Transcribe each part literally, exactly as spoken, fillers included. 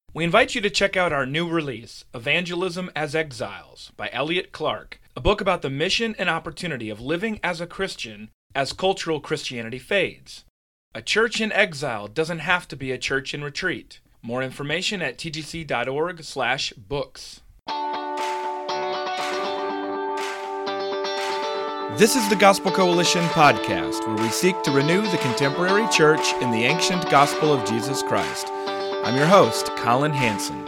We invite you to check out our new release, Evangelism as Exiles, by Elliot Clark, a book about the mission and opportunity of living as a Christian as cultural Christianity fades. A church in exile doesn't have to be a church in retreat. More information at t g c dot org slash books. This is the Gospel Coalition podcast, where we seek to renew the contemporary church in the ancient gospel of Jesus Christ. I'm your host, Colin Hansen.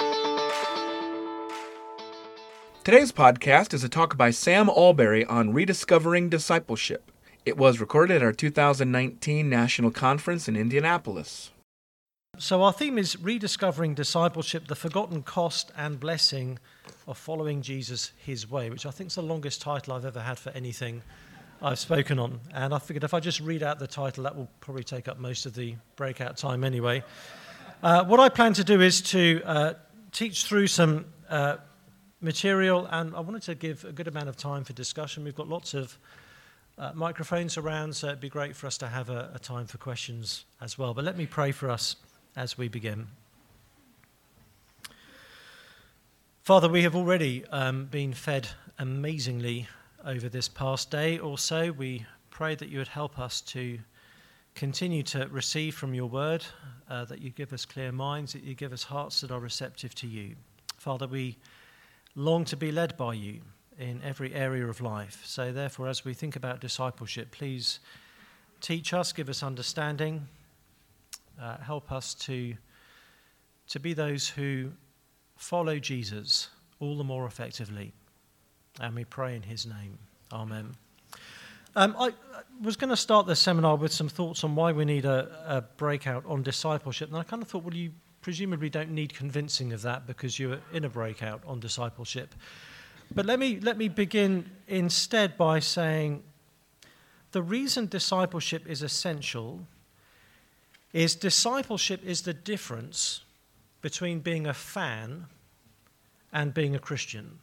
Today's podcast is a talk by Sam Allberry on rediscovering discipleship. It was recorded at our two thousand nineteen National Conference in Indianapolis. So our theme is Rediscovering Discipleship, the Forgotten Cost and Blessing of Following Jesus His Way, which I think is the longest title I've ever had for anything I've spoken on. And I figured if I just read out the title, that will probably take up most of the breakout time anyway. Uh, what I plan to do is to uh, teach through some uh, material, and I wanted to give a good amount of time for discussion. We've got lots of uh, microphones around, so it'd be great for us to have a, a time for questions as well. But let me pray for us as we begin. Father, we have already um, been fed amazingly over this past day or so. We pray that you would help us to continue to receive from your word, uh, that you give us clear minds, that you give us hearts that are receptive to you. Father, we long to be led by you in every area of life. So therefore, as we think about discipleship, please teach us, give us understanding, uh, help us to, to be those who follow Jesus all the more effectively. And we pray in his name. Amen. Um, I was going to start this seminar with some thoughts on why we need a, a breakout on discipleship. And I kind of thought, well, you presumably don't need convincing of that because you're in a breakout on discipleship. But let me let me begin instead by saying the reason discipleship is essential is discipleship is the difference between being a fan and being a Christian.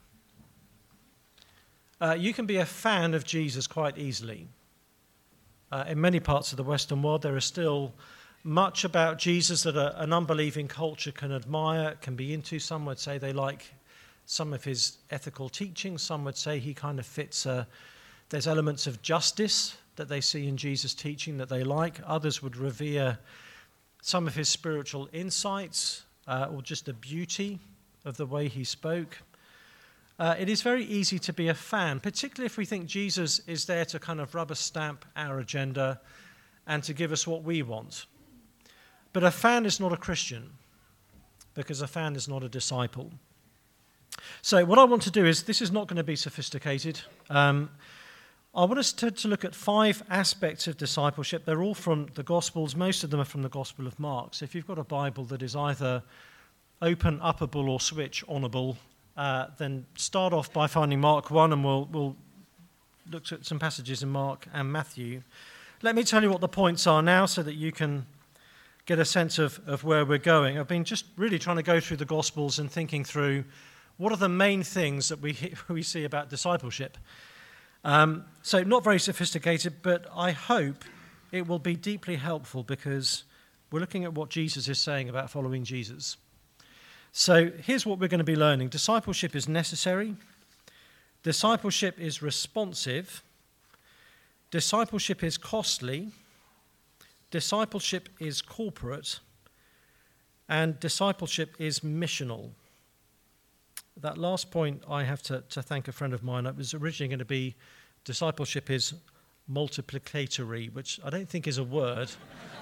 Uh, you can be a fan of Jesus quite easily. Uh, in many parts of the Western world, there is still much about Jesus that a, an unbelieving culture can admire, can be into. Some would say they like some of his ethical teachings. Some would say he kind of fits, uh, there's elements of justice that they see in Jesus' teaching that they like. Others would revere some of his spiritual insights uh, or just the beauty of the way he spoke. Uh, it is very easy to be a fan, particularly if we think Jesus is there to kind of rubber stamp our agenda and to give us what we want. But a fan is not a Christian, because a fan is not a disciple. So what I want to do is, this is not going to be sophisticated. Um, I want us to, to look at five aspects of discipleship. They're all from the Gospels. Most of them are from the Gospel of Mark. So if you've got a Bible that is either open, uppable, or switch onable, Uh, then start off by finding Mark one, and we'll, we'll look at some passages in Mark and Matthew. Let me tell you what the points are now so that you can get a sense of, of where we're going. I've been just really trying to go through the Gospels and thinking through what are the main things that we, we see about discipleship. Um, so not very sophisticated, but I hope it will be deeply helpful because we're looking at what Jesus is saying about following Jesus. So here's what we're going to be learning. Discipleship is necessary. Discipleship is responsive. Discipleship is costly. Discipleship is corporate. And discipleship is missional. That last point, I have to, to thank a friend of mine. It was originally going to be discipleship is multiplicatory, which I don't think is a word.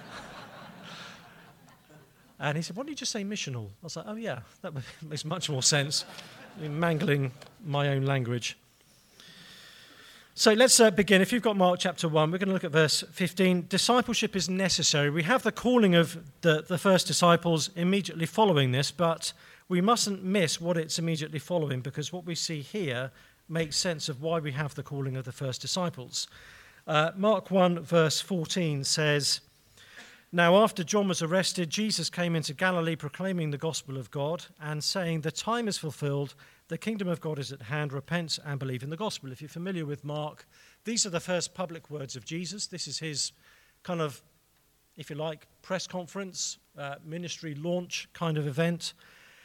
And he said, why don't you just say missional? I was like, oh yeah, that makes much more sense. I'm mangling my own language. So let's uh, begin. If you've got Mark chapter one, we're going to look at verse fifteen. Discipleship is necessary. We have the calling of the, the first disciples immediately following this, but we mustn't miss what it's immediately following, because what we see here makes sense of why we have the calling of the first disciples. Uh, Mark one verse fourteen says, now after John was arrested, Jesus came into Galilee proclaiming the gospel of God and saying, the time is fulfilled, the kingdom of God is at hand, repent and believe in the gospel. If you're familiar with Mark, these are the first public words of Jesus. This is his kind of, if you like, press conference, uh, ministry launch kind of event.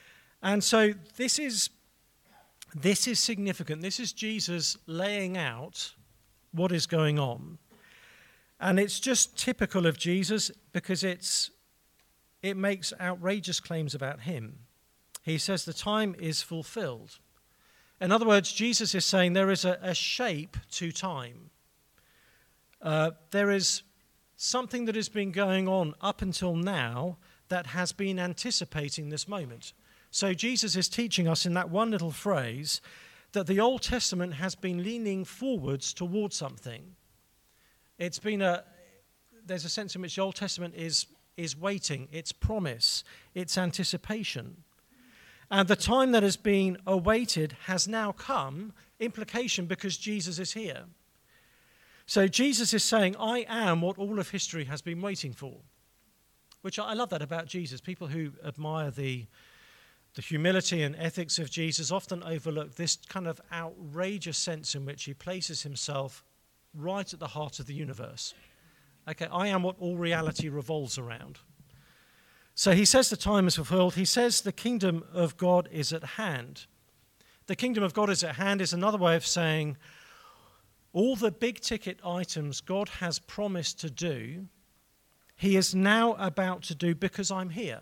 And so this is this is significant. This is Jesus laying out what is going on. And it's just typical of Jesus because it's it makes outrageous claims about him. He says the time is fulfilled. In other words, Jesus is saying there is a, a shape to time. Uh, there is something that has been going on up until now that has been anticipating this moment. So Jesus is teaching us in that one little phrase that the Old Testament has been leaning forwards towards something. It's been a, there's a sense in which the Old Testament is, is waiting, it's promise, it's anticipation. And the time that has been awaited has now come, implication because Jesus is here. So Jesus is saying, I am what all of history has been waiting for. Which I love that about Jesus. People who admire the, the humility and ethics of Jesus often overlook this kind of outrageous sense in which he places himself right at the heart of the universe. Okay, I am what all reality revolves around. So he says the time is fulfilled. He says the kingdom of God is at hand. The kingdom of God is at hand is another way of saying all the big ticket items God has promised to do, he is now about to do because I'm here.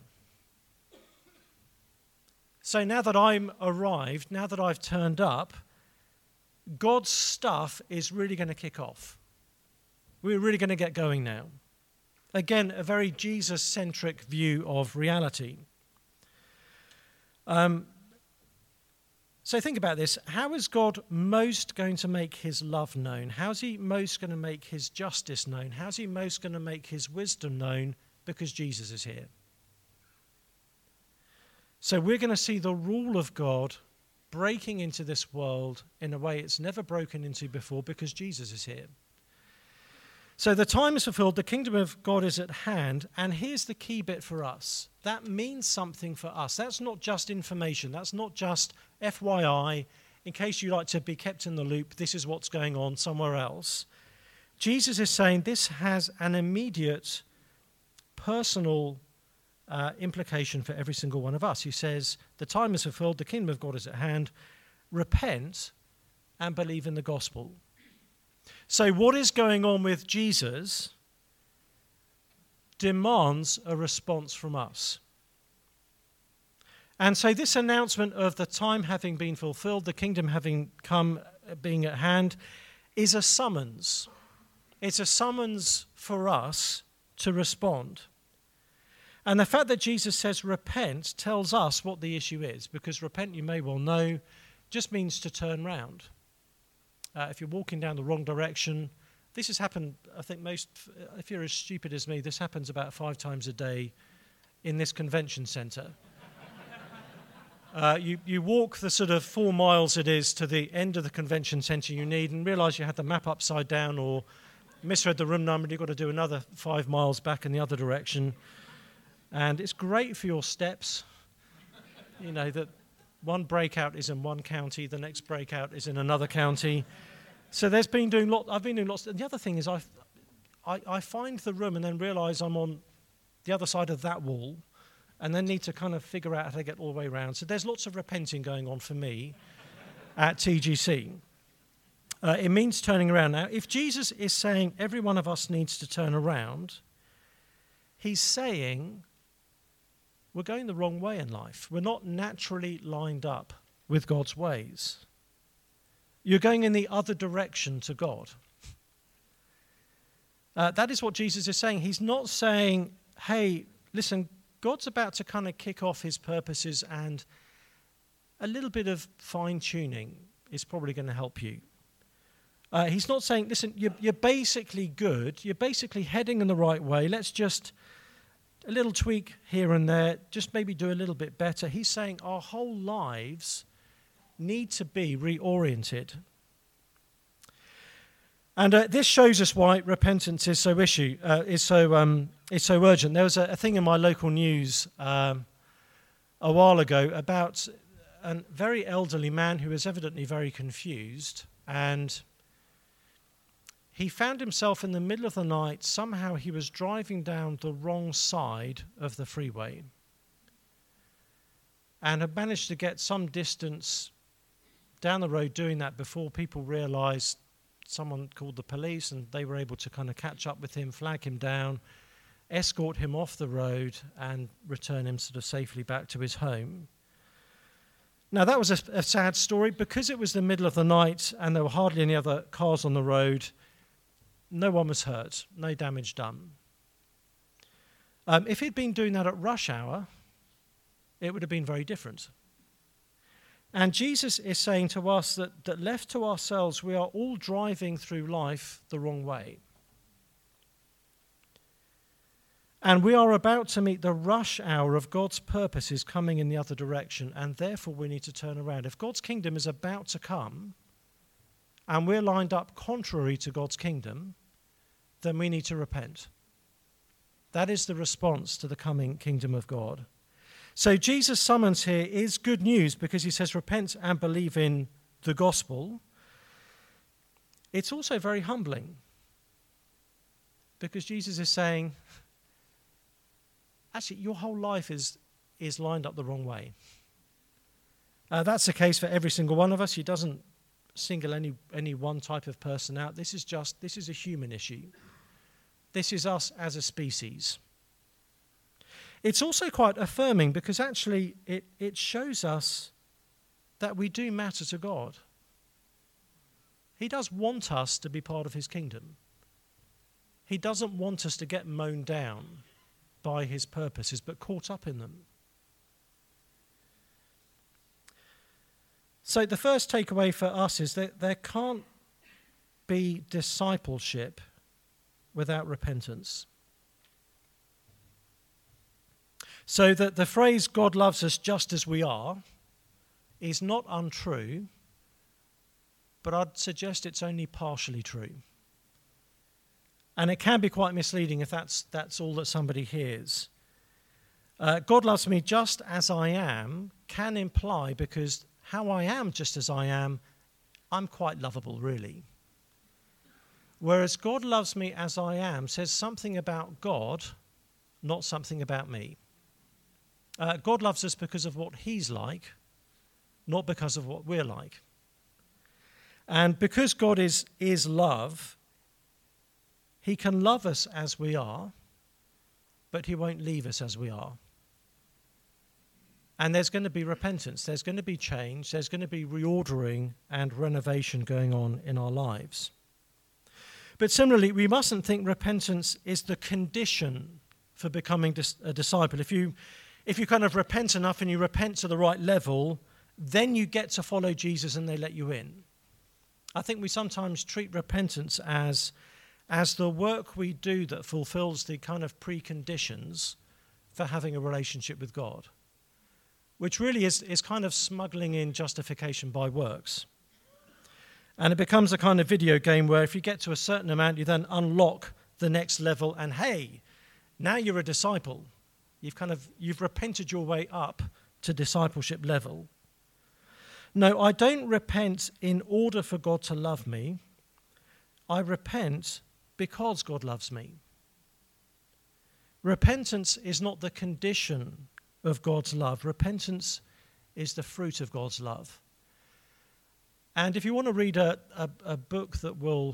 So now that I'm arrived, now that I've turned up, God's stuff is really going to kick off. We're really going to get going now. Again, a very Jesus-centric view of reality. Um, so think about this. How is God most going to make his love known? How's he most going to make his justice known? How's he most going to make his wisdom known? Because Jesus is here. So we're going to see the rule of God breaking into this world in a way it's never broken into before because Jesus is here. So the time is fulfilled, the kingdom of God is at hand, and here's the key bit for us. That means something for us. That's not just information. That's not just F Y I, in case you like to be kept in the loop, this is what's going on somewhere else. Jesus is saying this has an immediate personal uh, implication for every single one of us. He says, the time is fulfilled, the kingdom of God is at hand, repent and believe in the gospel. So what is going on with Jesus demands a response from us. And so this announcement of the time having been fulfilled, the kingdom having come, being at hand, is a summons. It's a summons for us to respond. And the fact that Jesus says repent tells us what the issue is, because repent, you may well know, just means to turn round. Uh, if you're walking down the wrong direction, this has happened, I think most, if you're as stupid as me, this happens about five times a day in this convention centre. uh, you, you walk the sort of four miles it is to the end of the convention centre you need and realise you had the map upside down or misread the room number and you've got to do another five miles back in the other direction. And it's great for your steps, you know, that one breakout is in one county, the next breakout is in another county. So there's been doing lot. I've been doing lots. And the other thing is, I, I, I find the room and then realise I'm on the other side of that wall, and then need to kind of figure out how to get all the way around. So there's lots of repenting going on for me at T G C. Uh, it means turning around. Now, if Jesus is saying every one of us needs to turn around, he's saying we're going the wrong way in life. We're not naturally lined up with God's ways. You're going in the other direction to God. Uh, that is what Jesus is saying. He's not saying, hey, listen, God's about to kind of kick off his purposes and a little bit of fine-tuning is probably going to help you. Uh, he's not saying, listen, you're, you're basically good. You're basically heading in the right way. Let's just a little tweak here and there, just maybe do a little bit better. He's saying our whole lives need to be reoriented. And uh, this shows us why repentance is so issue uh, is so um, is so urgent. There was a, a thing in my local news um, a while ago about a very elderly man who was evidently very confused, and he found himself in the middle of the night. Somehow he was driving down the wrong side of the freeway. and had managed to get some distance down the road doing that before people realised. Someone called the police, and they were able to kind of catch up with him, flag him down, escort him off the road, and return him sort of safely back to his home. Now, that was a, a sad story. Because it was the middle of the night and there were hardly any other cars on the road, no one was hurt, no damage done. Um, if he'd been doing that at rush hour, it would have been very different. And Jesus is saying to us that, that left to ourselves, we are all driving through life the wrong way. And we are about to meet the rush hour of God's purposes coming in the other direction, and therefore we need to turn around. If God's kingdom is about to come, and we're lined up contrary to God's kingdom, then we need to repent. That is the response to the coming kingdom of God. So Jesus' summons here is good news because he says repent and believe in the gospel. It's also very humbling because Jesus is saying, actually, your whole life is, is lined up the wrong way. Uh, that's the case for every single one of us. He doesn't single any, any one type of person out. This is just, this is a human issue. This is us as a species. It's also quite affirming because actually it, it shows us that we do matter to God. He does want us to be part of his kingdom. He doesn't want us to get mown down by his purposes, but caught up in them. So the first takeaway for us is that there can't be discipleship without repentance. So that the phrase, God loves us just as we are, is not untrue, but I'd suggest it's only partially true. And it can be quite misleading if that's, that's all that somebody hears. Uh, God loves me just as I am can imply, because how I am just as I am, I'm quite lovable, really. Whereas God loves me as I am says something about God, not something about me. Uh, God loves us because of what he's like, not because of what we're like. And because God is, is love, he can love us as we are, but he won't leave us as we are. And there's going to be repentance, there's going to be change, there's going to be reordering and renovation going on in our lives. But similarly, we mustn't think repentance is the condition for becoming a disciple. If you, if you kind of repent enough and you repent to the right level, then you get to follow Jesus and they let you in. I think we sometimes treat repentance as, as the work we do that fulfills the kind of preconditions for having a relationship with God, which really is, is kind of smuggling in justification by works. And it becomes a kind of video game where if you get to a certain amount, you then unlock the next level and hey, now you're a disciple. You've kind of, you've repented your way up to discipleship level. No, I don't repent in order for God to love me. I repent because God loves me. Repentance is not the condition of God's love. Repentance is the fruit of God's love. And if you want to read a, a, a book that will,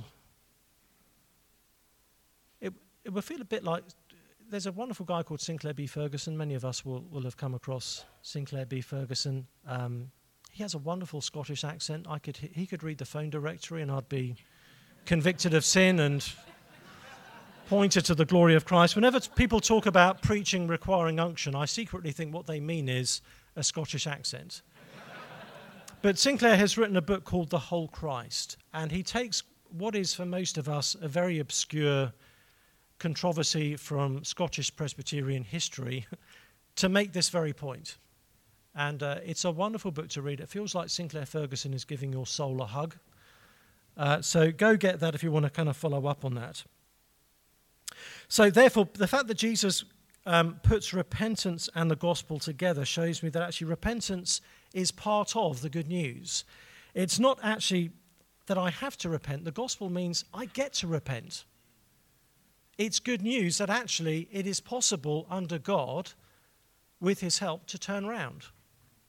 it, it will feel a bit like, there's a wonderful guy called Sinclair B. Ferguson. Many of us will, will have come across Sinclair B. Ferguson. Um, he has a wonderful Scottish accent. I could He could read the phone directory and I'd be convicted of sin and pointed to the glory of Christ. Whenever people talk about preaching requiring unction, I secretly think what they mean is a Scottish accent. But Sinclair has written a book called The Whole Christ, and he takes what is for most of us a very obscure controversy from Scottish Presbyterian history to make this very point. And uh, it's a wonderful book to read. It feels like Sinclair Ferguson is giving your soul a hug. Uh, so go get that if you want to kind of follow up on that. So therefore, the fact that Jesus um, puts repentance and the gospel together shows me that actually repentance is part of the good news. It's not actually that I have to repent. The gospel means I get to repent. It's good news that actually it is possible under God, with his help, to turn around.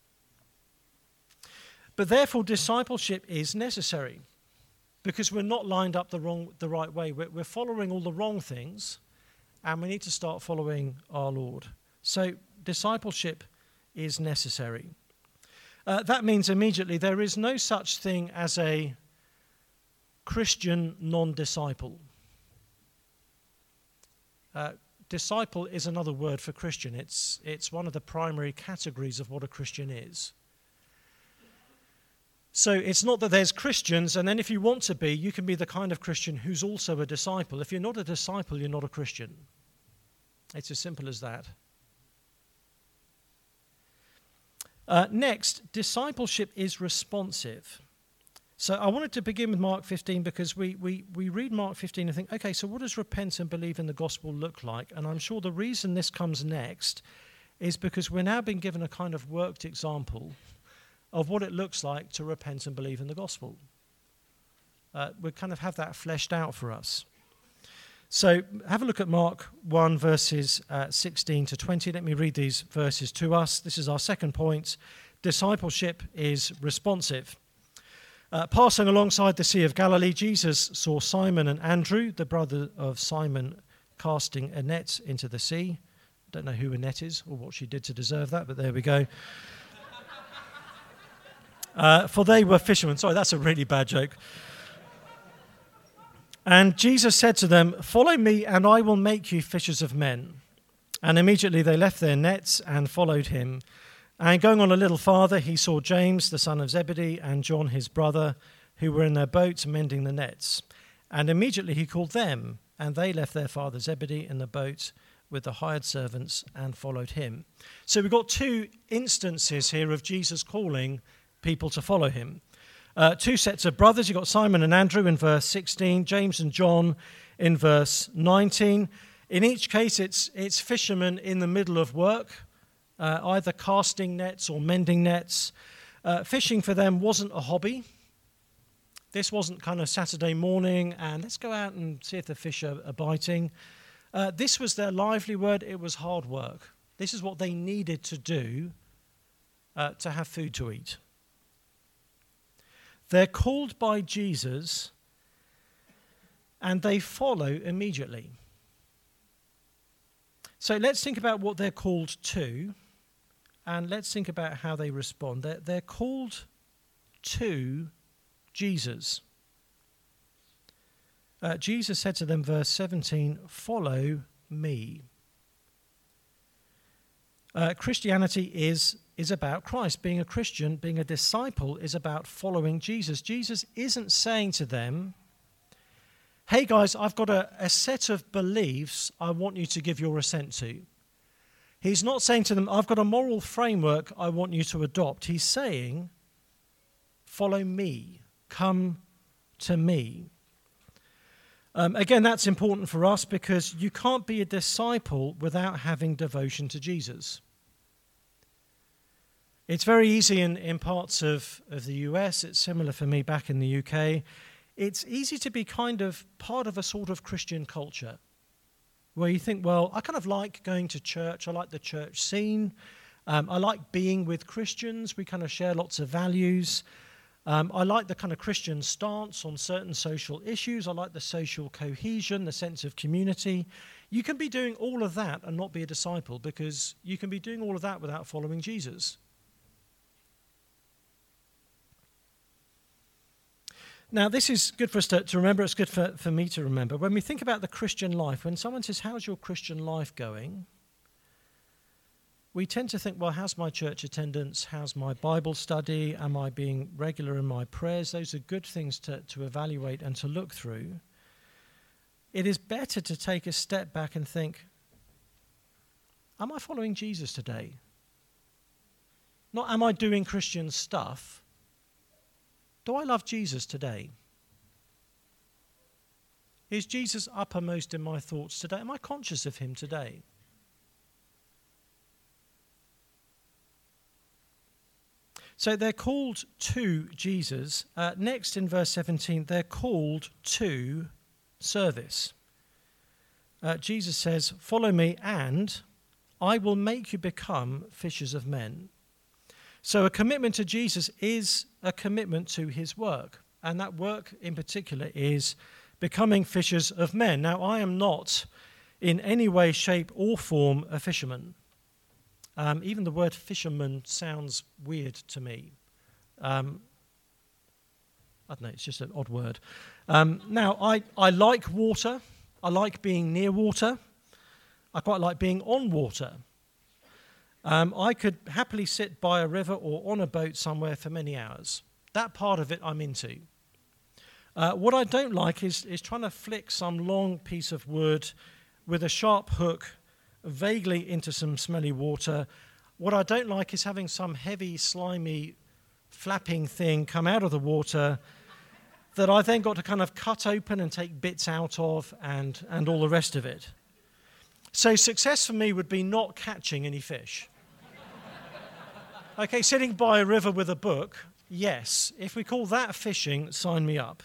But therefore, discipleship is necessary because we're not lined up the wrong, the right way. We're, we're following all the wrong things, and we need to start following our Lord. So discipleship is necessary. Uh, that means immediately there is no such thing as a Christian non-disciple. Uh, disciple is another word for Christian. It's, it's one of the primary categories of what a Christian is. So it's not that there's Christians, and then if you want to be, you can be the kind of Christian who's also a disciple. If you're not a disciple, you're not a Christian. It's as simple as that. Uh, next, discipleship is responsive. So I wanted to begin with Mark fifteen because we, we, we read Mark fifteen and think, okay, so what does repent and believe in the gospel look like? And I'm sure the reason this comes next is because we're now being given a kind of worked example of what it looks like to repent and believe in the gospel. Uh, we kind of have that fleshed out for us. So have a look at Mark one, verses uh, sixteen to twenty. Let me read these verses to us. This is our second point. Discipleship is responsive. Uh, passing alongside the Sea of Galilee, Jesus saw Simon and Andrew, the brother of Simon, casting a net into the sea. Don't know who Annette is or what she did to deserve that, but there we go. Uh, for they were fishermen. Sorry, that's a really bad joke. And Jesus said to them, "Follow me, and I will make you fishers of men." And immediately they left their nets and followed him. And going on a little farther, he saw James, the son of Zebedee, and John, his brother, who were in their boat mending the nets. And immediately he called them, and they left their father Zebedee in the boat with the hired servants and followed him. So we've got two instances here of Jesus calling people to follow him. Uh, two sets of brothers. You've got Simon and Andrew in verse sixteen, James and John in verse nineteen. In each case, it's it's fishermen in the middle of work, uh, either casting nets or mending nets. Uh, fishing for them wasn't a hobby. This wasn't kind of Saturday morning and let's go out and see if the fish are, are biting. Uh, this was their livelihood. It was hard work. This is what they needed to do uh, to have food to eat. They're called by Jesus and they follow immediately. So let's think about what they're called to and let's think about how they respond. They're, they're called to Jesus. Uh, Jesus said to them, verse seventeen, "Follow me." Uh, Christianity is, is about Christ. Being a Christian, being a disciple, is about following Jesus. Jesus isn't saying to them, "Hey guys, I've got a, a set of beliefs I want you to give your assent to." He's not saying to them, "I've got a moral framework I want you to adopt." He's saying, "Follow me. Come to me." Um, again, that's important for us because you can't be a disciple without having devotion to Jesus. It's very easy in, in parts of, of the U S. It's similar for me back in the U K. It's easy to be kind of part of a sort of Christian culture where you think, well, I kind of like going to church. I like the church scene. Um, I like being with Christians. We kind of share lots of values. Um, I like the kind of Christian stance on certain social issues. I like the social cohesion, the sense of community. You can be doing all of that and not be a disciple because you can be doing all of that without following Jesus. Now, this is good for us to, to remember. It's good for, for me to remember. When we think about the Christian life, when someone says, "How's your Christian life going?" we tend to think, well, how's my church attendance? How's my Bible study? Am I being regular in my prayers? Those are good things to, to evaluate and to look through. It is better to take a step back and think, am I following Jesus today? Not am I doing Christian stuff? Do I love Jesus today? Is Jesus uppermost in my thoughts today? Am I conscious of him today? So they're called to Jesus. Uh, next in verse seventeen, they're called to service. Uh, Jesus says, "Follow me and I will make you become fishers of men." So a commitment to Jesus is a commitment to his work. And that work in particular is becoming fishers of men. Now, I am not in any way, shape, or form a fisherman. Um, even the word fisherman sounds weird to me. Um, I don't know, it's just an odd word. Um, now, I, I like water. I like being near water. I quite like being on water. Um, I could happily sit by a river or on a boat somewhere for many hours. That part of it I'm into. Uh, what I don't like is, is trying to flick some long piece of wood with a sharp hook vaguely into some smelly water. What I don't like is having some heavy, slimy, flapping thing come out of the water that I then got to kind of cut open and take bits out of and, and all the rest of it. So success for me would be not catching any fish. Okay, sitting by a river with a book, yes. If we call that fishing, sign me up.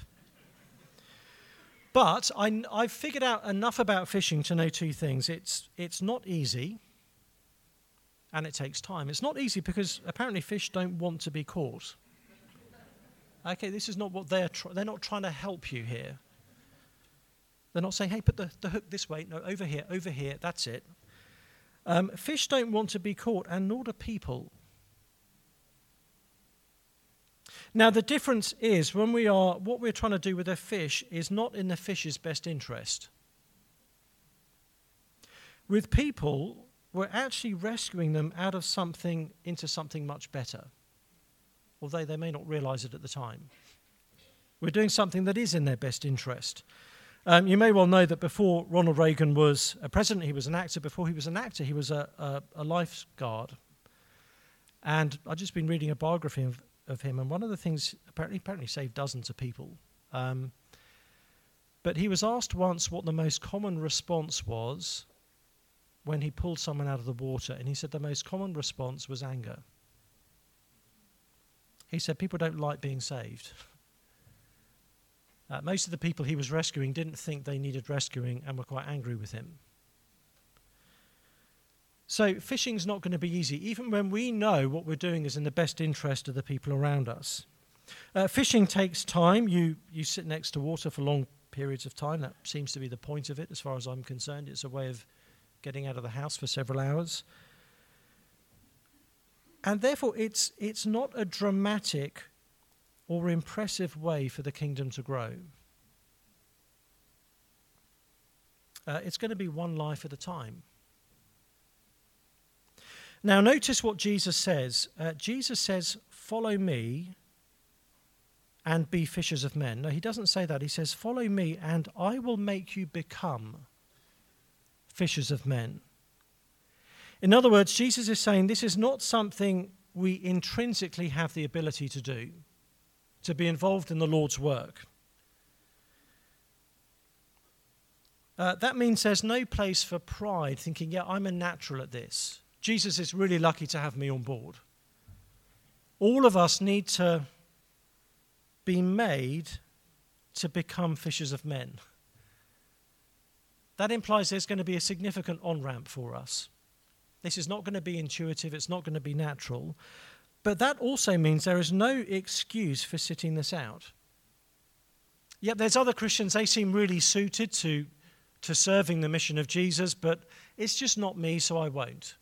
But I, I've figured out enough about fishing to know two things. It's, it's not easy, and it takes time. It's not easy because apparently fish don't want to be caught. Okay, this is not what they're trying. They're not trying to help you here. They're not saying, hey, put the, the hook this way. No, over here, over here, that's it. Um, fish don't want to be caught, and nor do people. Now, the difference is when we are, what we're trying to do with a fish is not in the fish's best interest. With people, we're actually rescuing them out of something into something much better, although they may not realize it at the time. We're doing something that is in their best interest. Um, you may well know that before Ronald Reagan was a president, he was an actor. Before he was an actor, he was a, a, a lifeguard. And I've just been reading a biography of of him, and one of the things, apparently apparently saved dozens of people. Um, but he was asked once what the most common response was when he pulled someone out of the water, and he said the most common response was anger. He said people don't like being saved. Uh, most of the people he was rescuing didn't think they needed rescuing and were quite angry with him. So fishing's not going to be easy, even when we know what we're doing is in the best interest of the people around us. Uh, fishing takes time. You you sit next to water for long periods of time. That seems to be the point of it, as far as I'm concerned. It's a way of getting out of the house for several hours. And therefore, it's it's not a dramatic or impressive way for the kingdom to grow. Uh, it's going to be one life at a time. Now, notice what Jesus says. Uh, Jesus says, follow me and be fishers of men. No, he doesn't say that. He says, follow me and I will make you become fishers of men. In other words, Jesus is saying this is not something we intrinsically have the ability to do, to be involved in the Lord's work. Uh, that means there's no place for pride, thinking, yeah, I'm a natural at this. Jesus is really lucky to have me on board. All of us need to be made to become fishers of men. That implies there's going to be a significant on-ramp for us. This is not going to be intuitive, it's not going to be natural. But that also means there is no excuse for sitting this out. Yet there's other Christians, they seem really suited to, to serving the mission of Jesus, but it's just not me, so I won't.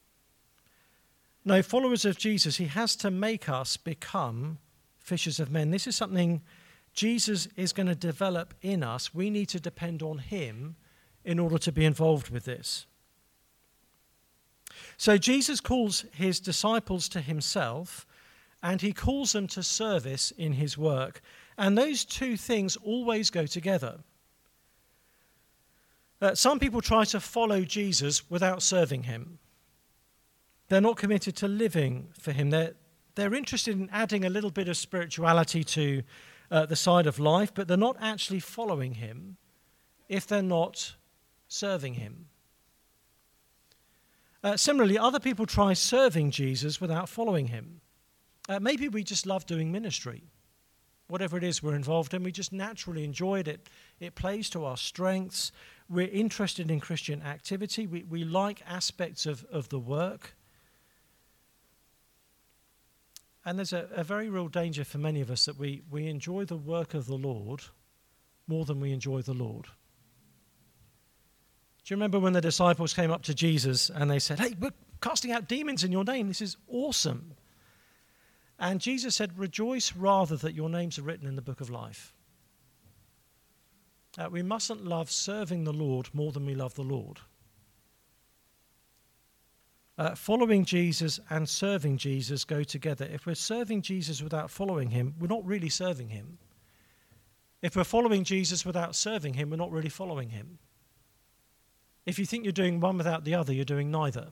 No, followers of Jesus, he has to make us become fishers of men. This is something Jesus is going to develop in us. We need to depend on him in order to be involved with this. So Jesus calls his disciples to himself, and he calls them to service in his work. And those two things always go together. Uh, some people try to follow Jesus without serving him. They're not committed to living for him. They're, they're interested in adding a little bit of spirituality to uh, the side of life, but they're not actually following him if they're not serving him. Uh, similarly, other people try serving Jesus without following him. Uh, maybe we just love doing ministry. Whatever it is we're involved in, we just naturally enjoy it. It, it plays to our strengths. We're interested in Christian activity. We, we like aspects of, of the work. And there's a, a very real danger for many of us that we, we enjoy the work of the Lord more than we enjoy the Lord. Do you remember when the disciples came up to Jesus and they said, hey, we're casting out demons in your name. This is awesome. And Jesus said, rejoice rather that your names are written in the book of life. Uh, we mustn't love serving the Lord more than we love the Lord. Uh, following Jesus and serving Jesus go together. If we're serving Jesus without following him, we're not really serving him. If we're following Jesus without serving him, we're not really following him. If you think you're doing one without the other, you're doing neither.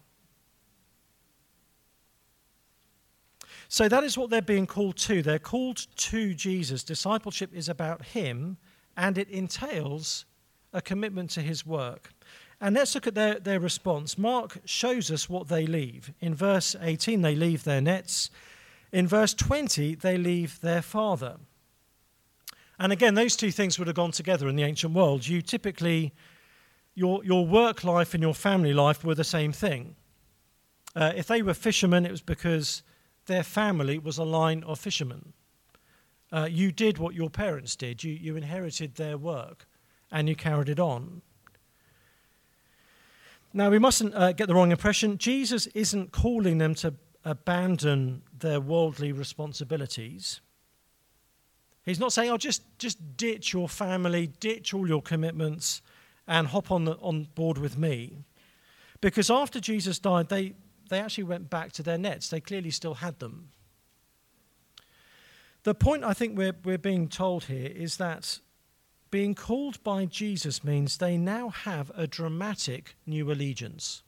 So that is what they're being called to. They're called to Jesus. Discipleship is about him, and it entails a commitment to his work. And let's look at their, their response. Mark shows us what they leave. In verse eighteen, they leave their nets. In verse twenty, they leave their father. And again, those two things would have gone together in the ancient world. You typically, your, your work life and your family life were the same thing. Uh, if they were fishermen, it was because their family was a line of fishermen. Uh, you did what your parents did. You, you inherited their work, and you carried it on. Now, we mustn't uh, get the wrong impression. Jesus isn't calling them to abandon their worldly responsibilities. He's not saying, oh, just, just ditch your family, ditch all your commitments, and hop on, the, on board with me. Because after Jesus died, they, they actually went back to their nets. They clearly still had them. The point I think we're, we're being told here is that being called by Jesus means they now have a dramatic new allegiance.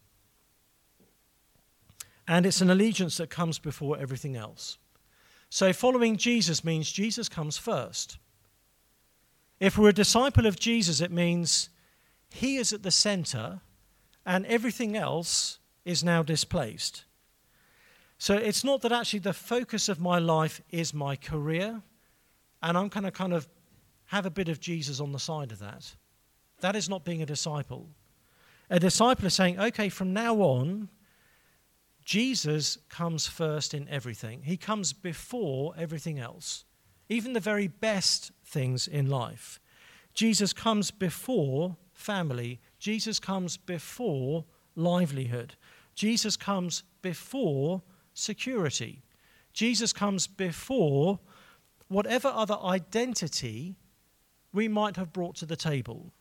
And it's an allegiance that comes before everything else. So following Jesus means Jesus comes first. If we're a disciple of Jesus, it means he is at the center and everything else is now displaced. So it's not that actually the focus of my life is my career and I'm going to kind of have a bit of Jesus on the side of that. That is not being a disciple. A disciple is saying, okay, from now on, Jesus comes first in everything. He comes before everything else, even the very best things in life. Jesus comes before family. Jesus comes before livelihood. Jesus comes before security. Jesus comes before whatever other identity we might have brought to the table.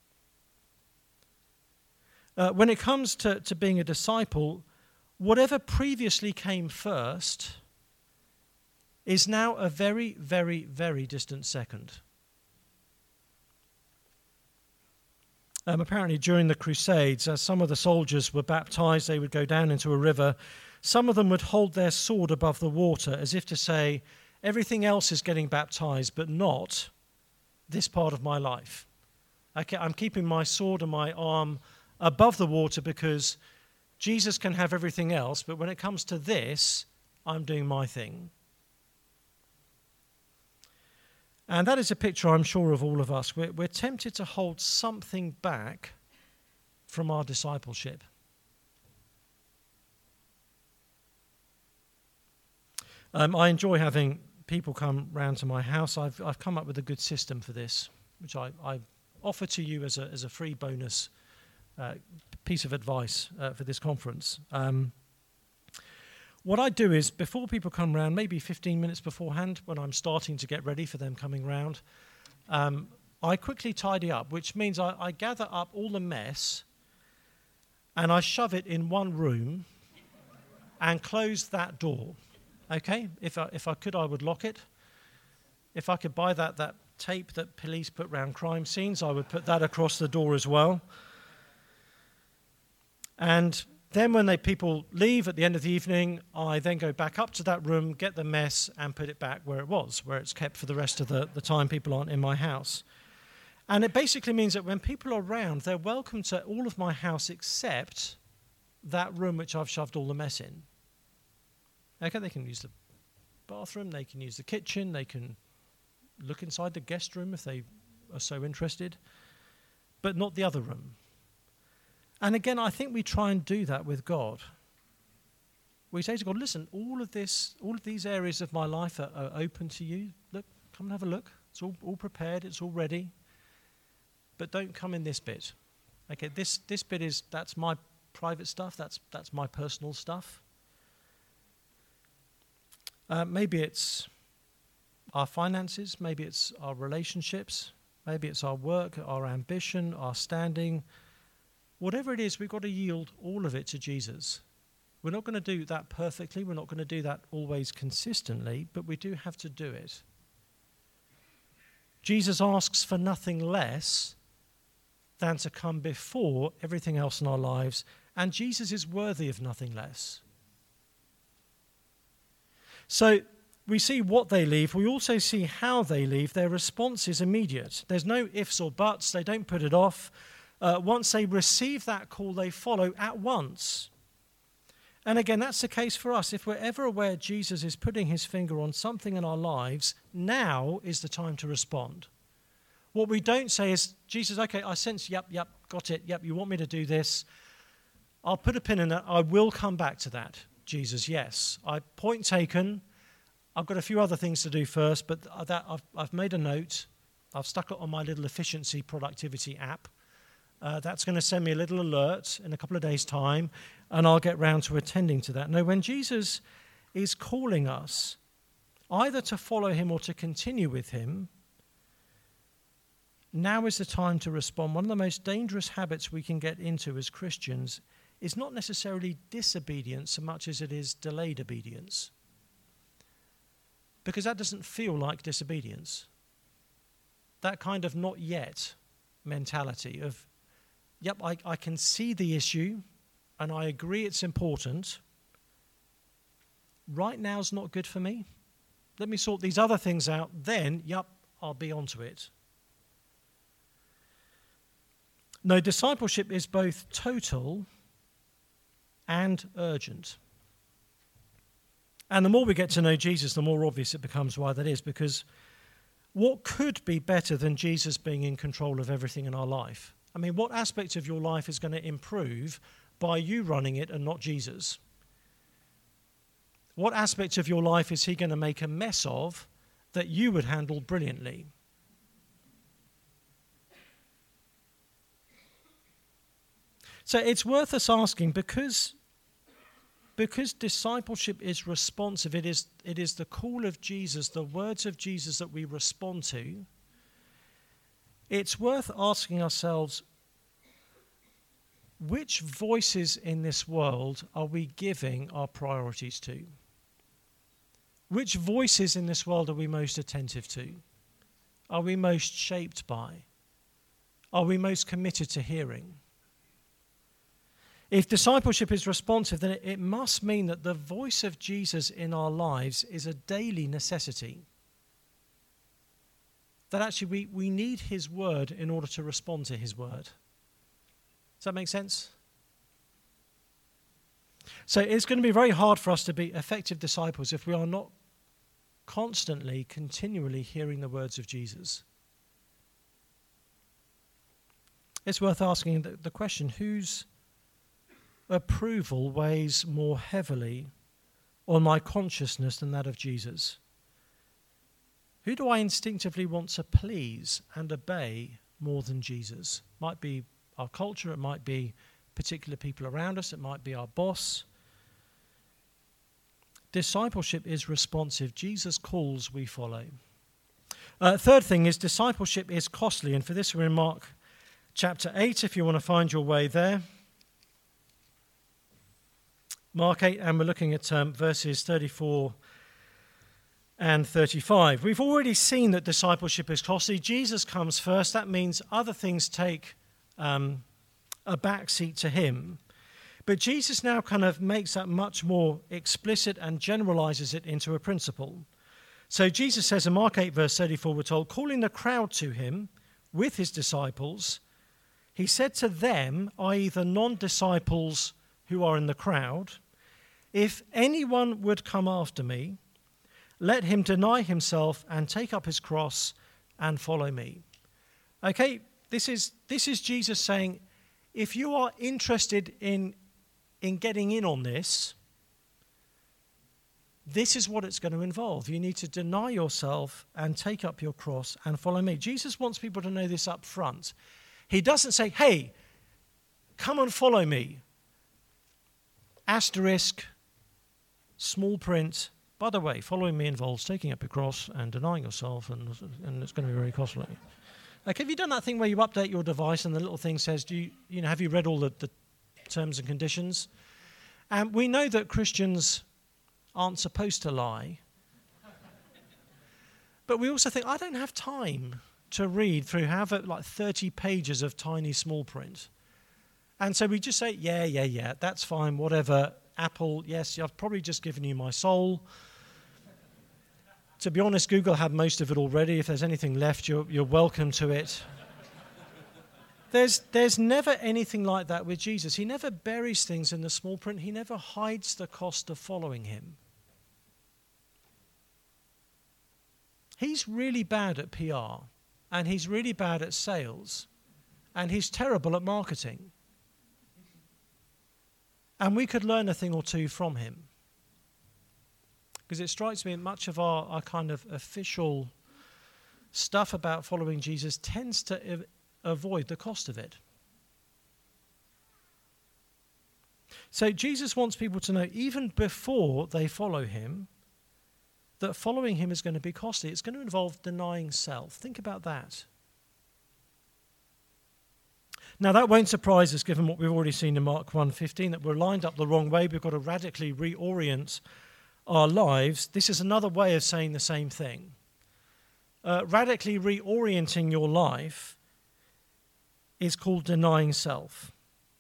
Uh, when it comes to, to being a disciple, whatever previously came first is now a very, very, very distant second. Um, apparently during the Crusades, as some of the soldiers were baptized, they would go down into a river. Some of them would hold their sword above the water as if to say, everything else is getting baptized, but not this part of my life. Okay, I'm keeping my sword and my arm above the water because Jesus can have everything else, but when it comes to this, I'm doing my thing. And that is a picture, I'm sure, of all of us. We're, we're tempted to hold something back from our discipleship. Um, I enjoy having people come round to my house. I've I've come up with a good system for this, which I, I offer to you as a as a free bonus uh, piece of advice uh, for this conference. Um, what I do is, before people come round, maybe fifteen minutes beforehand, when I'm starting to get ready for them coming round, um, I quickly tidy up, which means I, I gather up all the mess and I shove it in one room and close that door. Okay, if I, if I could, I would lock it. If I could buy that, that tape that police put round crime scenes, I would put that across the door as well. And then when they people leave at the end of the evening, I then go back up to that room, get the mess, and put it back where it was, where it's kept for the rest of the, the time people aren't in my house. And it basically means that when people are around, they're welcome to all of my house except that room which I've shoved all the mess in. Okay, they can use the bathroom, they can use the kitchen, they can look inside the guest room if they are so interested, but not the other room. And again, I think we try and do that with God. We say to God, listen, all of this, all of these areas of my life are, are open to you. Look, come and have a look. It's all, all prepared, it's all ready. But don't come in this bit. Okay, this this bit is, that's my private stuff, that's that's my personal stuff. Uh, maybe it's our finances, maybe it's our relationships, maybe it's our work, our ambition, our standing. Whatever it is, we've got to yield all of it to Jesus. We're not going to do that perfectly, we're not going to do that always consistently, but we do have to do it. Jesus asks for nothing less than to come before everything else in our lives, and Jesus is worthy of nothing less. So we see what they leave, we also see how they leave. Their response is immediate. There's no ifs or buts, they don't put it off. Uh, once they receive that call, they follow at once. And again, that's the case for us. If we're ever aware Jesus is putting his finger on something in our lives, now is the time to respond. What we don't say is, Jesus, okay, I sense, yep, yep, got it, yep, you want me to do this. I'll put a pin in that. I will come back to that, Jesus, yes. I point taken. I've got a few other things to do first, but that I've, I've made a note. I've stuck it on my little efficiency productivity app. Uh, that's going to send me a little alert in a couple of days' time, and I'll get round to attending to that. No, when Jesus is calling us either to follow him or to continue with him, now is the time to respond. One of the most dangerous habits we can get into as Christians is not necessarily disobedience so much as it is delayed obedience. Because that doesn't feel like disobedience. That kind of not yet mentality of, yep, I, I can see the issue and I agree it's important. Right now's not good for me. Let me sort these other things out. Then, yep, I'll be onto it. No, discipleship is both total and urgent. And the more we get to know Jesus, the more obvious it becomes why that is, because what could be better than Jesus being in control of everything in our life? I mean, what aspect of your life is going to improve by you running it and not Jesus? What aspect of your life is he going to make a mess of that you would handle brilliantly? So it's worth us asking, because, because discipleship is responsive, it is, it is the call of Jesus, the words of Jesus that we respond to. It's worth asking ourselves, which voices in this world are we giving our priorities to? Which voices in this world are we most attentive to? Are we most shaped by? Are we most committed to hearing? If discipleship is responsive, then it must mean that the voice of Jesus in our lives is a daily necessity. That actually we, we need his word in order to respond to his word. Does that make sense? So it's going to be very hard for us to be effective disciples if we are not constantly, continually hearing the words of Jesus. It's worth asking the, the question, whose approval weighs more heavily on my consciousness than that of Jesus? Who do I instinctively want to please and obey more than Jesus? Might be our culture, it might be particular people around us, it might be our boss. Discipleship is responsive. Jesus calls, we follow. Uh, third thing is discipleship is costly, and for this we're in Mark chapter eight, if you want to find your way there. Mark eight, and we're looking at um, verses thirty-four and thirty-five. We've already seen that discipleship is costly. Jesus comes first. That means other things take um, a backseat to him. But Jesus now kind of makes that much more explicit and generalizes it into a principle. So Jesus says in Mark eight, verse thirty-four, we're told, calling the crowd to him with his disciples, he said to them, that is the non-disciples who are in the crowd, if anyone would come after me, let him deny himself and take up his cross and follow me. Okay, this is this is Jesus saying, if you are interested in, in getting in on this, this is what it's going to involve. You need to deny yourself and take up your cross and follow me. Jesus wants people to know this up front. He doesn't say, hey, come and follow me. Asterisk, small print. By the way, following me involves taking up your cross and denying yourself, and, and it's going to be very costly. Like, have you done that thing where you update your device and the little thing says, do you, you know, have you read all the, the terms and conditions? And we know that Christians aren't supposed to lie. But we also think, I don't have time to read through however, like thirty pages of tiny small print. And so we just say, yeah, yeah, yeah, that's fine, whatever. Apple, yes, I've probably just given you my soul. To be honest, Google had most of it already. If there's anything left, you're, you're welcome to it. There's, there's never anything like that with Jesus. He never buries things in the small print. He never hides the cost of following him. He's really bad at P R, and he's really bad at sales, and he's terrible at marketing. And we could learn a thing or two from him. Because it strikes me that much of our, our kind of official stuff about following Jesus tends to ev- avoid the cost of it. So Jesus wants people to know, even before they follow him, that following him is going to be costly. It's going to involve denying self. Think about that. Now, that won't surprise us, given what we've already seen in Mark one fifteen, that we're lined up the wrong way. We've got to radically reorient our lives. This is another way of saying the same thing. Uh, radically reorienting your life is called denying self.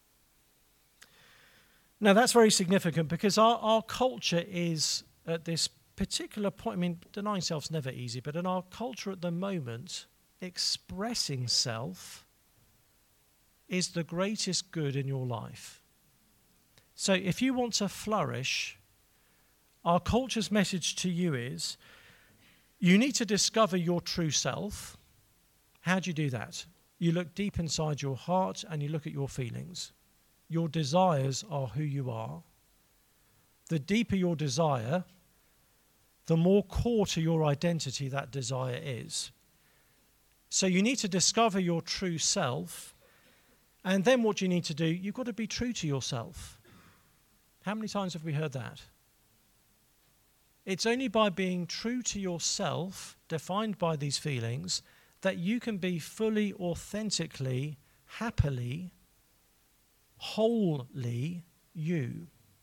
Now, that's very significant because our, our culture is at this particular point, I mean, denying self's never easy, but in our culture at the moment, expressing self is the greatest good in your life. So if you want to flourish, our culture's message to you is, you need to discover your true self. How do you do that? You look deep inside your heart and you look at your feelings. Your desires are who you are. The deeper your desire, the more core to your identity that desire is. So you need to discover your true self, and then what you need to do, you've got to be true to yourself. How many times have we heard that? It's only by being true to yourself, defined by these feelings, that you can be fully, authentically, happily, wholly you.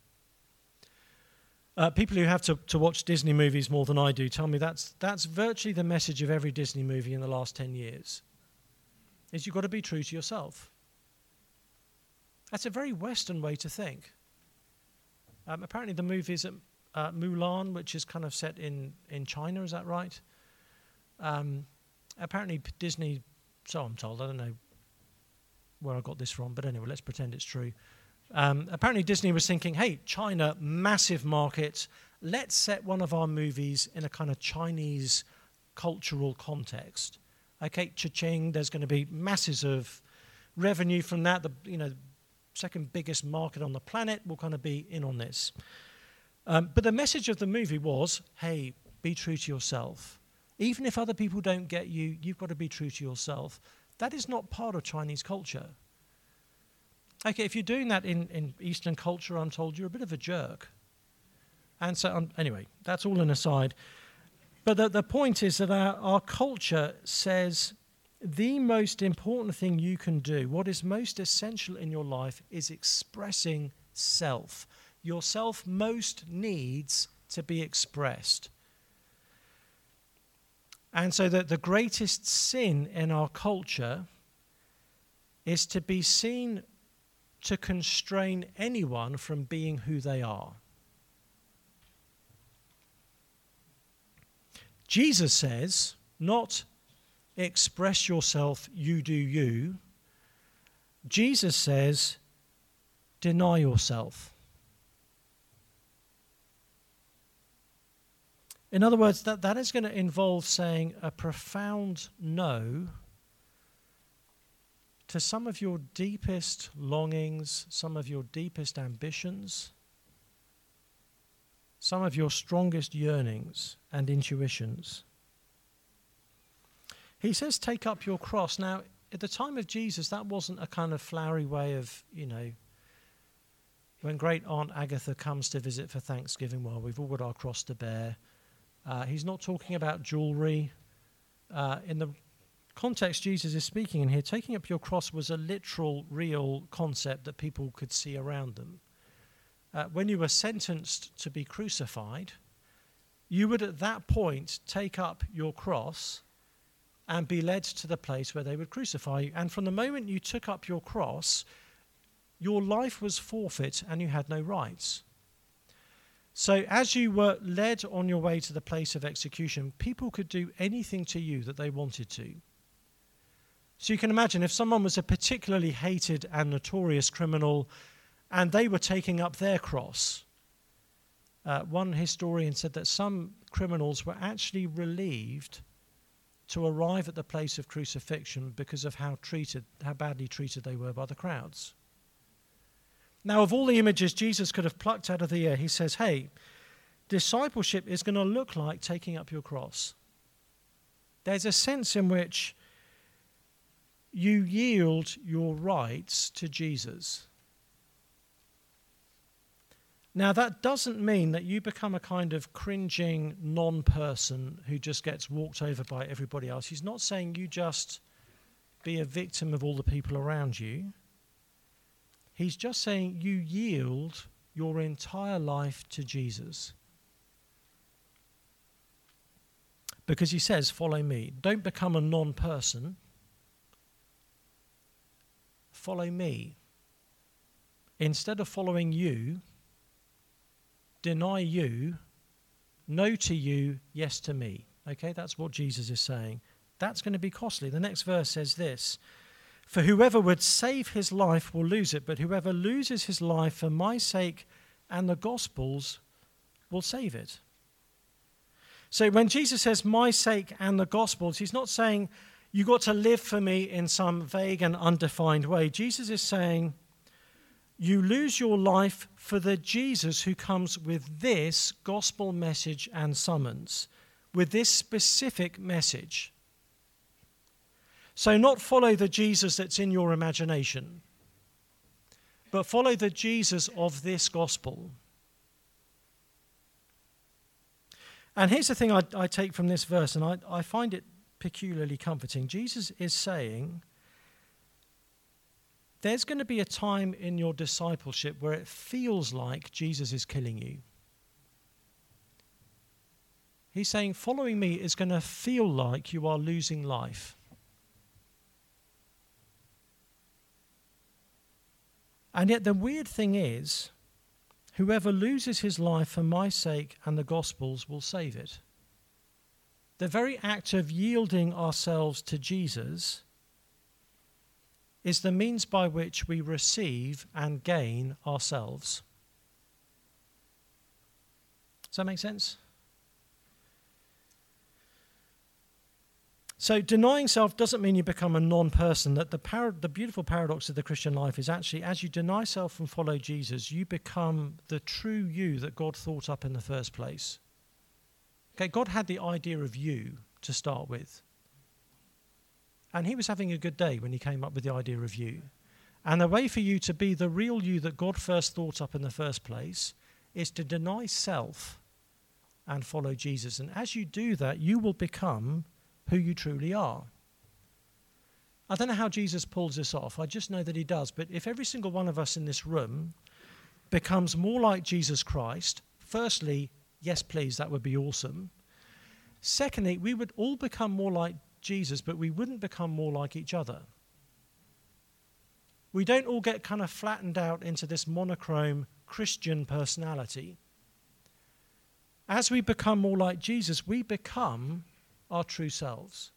Uh, people who have to, to watch Disney movies more than I do tell me that's that's virtually the message of every Disney movie in the last ten years, is you've got to be true to yourself. That's a very Western way to think. Um, apparently the movie's at uh, Mulan, which is kind of set in, in China, is that right? Um, apparently Disney, so I'm told, I don't know where I got this from, but anyway, let's pretend it's true. Um, apparently Disney was thinking, hey, China, massive market, let's set one of our movies in a kind of Chinese cultural context. Okay, cha-ching, there's going to be masses of revenue from that. The you know second biggest market on the planet will kind of be in on this. Um, but the message of the movie was, hey, be true to yourself. Even if other people don't get you, you've got to be true to yourself. That is not part of Chinese culture. Okay, if you're doing that in, in Eastern culture, I'm told you're a bit of a jerk. And so, um, anyway, that's all an aside. But the, the point is that our, our culture says the most important thing you can do, what is most essential in your life, is expressing self. Your self most needs to be expressed. And so that the greatest sin in our culture is to be seen to constrain anyone from being who they are. Jesus says, not express yourself, you do you. Jesus says, deny yourself. In other words, that, that is going to involve saying a profound no to some of your deepest longings, some of your deepest ambitions, some of your strongest yearnings and intuitions. He says, take up your cross. Now, at the time of Jesus, that wasn't a kind of flowery way of, you know, when great Aunt Agatha comes to visit for Thanksgiving, well, we've all got our cross to bear. Uh, he's not talking about jewelry. Uh, in the context Jesus is speaking in here, taking up your cross was a literal, real concept that people could see around them. Uh, when you were sentenced to be crucified, you would at that point take up your cross and be led to the place where they would crucify you. And from the moment you took up your cross, your life was forfeit and you had no rights. So as you were led on your way to the place of execution, people could do anything to you that they wanted to. So you can imagine if someone was a particularly hated and notorious criminal and they were taking up their cross, uh, one historian said that some criminals were actually relieved to arrive at the place of crucifixion because of how treated, how badly treated they were by the crowds. Now, of all the images Jesus could have plucked out of the air, he says, hey, discipleship is going to look like taking up your cross. There's a sense in which you yield your rights to Jesus. Now, that doesn't mean that you become a kind of cringing non-person who just gets walked over by everybody else. He's not saying you just be a victim of all the people around you. He's just saying you yield your entire life to Jesus. Because he says, follow me. Don't become a non-person. Follow me. Instead of following you, deny you, no to you, yes to me. Okay, that's what Jesus is saying. That's going to be costly. The next verse says this, for whoever would save his life will lose it, but whoever loses his life for my sake and the gospel's will save it. So when Jesus says my sake and the gospel's, he's not saying you got to live for me in some vague and undefined way. Jesus is saying you lose your life for the Jesus who comes with this gospel message and summons, with this specific message. So not follow the Jesus that's in your imagination, but follow the Jesus of this gospel. And here's the thing I, I take from this verse, and I, I find it peculiarly comforting. Jesus is saying, there's going to be a time in your discipleship where it feels like Jesus is killing you. He's saying following me is going to feel like you are losing life. And yet the weird thing is, whoever loses his life for my sake and the gospel's will save it. The very act of yielding ourselves to Jesus is the means by which we receive and gain ourselves. Does that make sense? So denying self doesn't mean you become a non-person. That the, par- the beautiful paradox of the Christian life is actually as you deny self and follow Jesus, you become the true you that God thought up in the first place. Okay, God had the idea of you to start with. And he was having a good day when he came up with the idea of you. And the way for you to be the real you that God first thought up in the first place is to deny self and follow Jesus. And as you do that, you will become who you truly are. I don't know how Jesus pulls this off. I just know that he does. But if every single one of us in this room becomes more like Jesus Christ, firstly, yes, please, that would be awesome. Secondly, we would all become more like Jesus, but we wouldn't become more like each other. We don't all get kind of flattened out into this monochrome Christian personality. As we become more like Jesus, we become our true selves.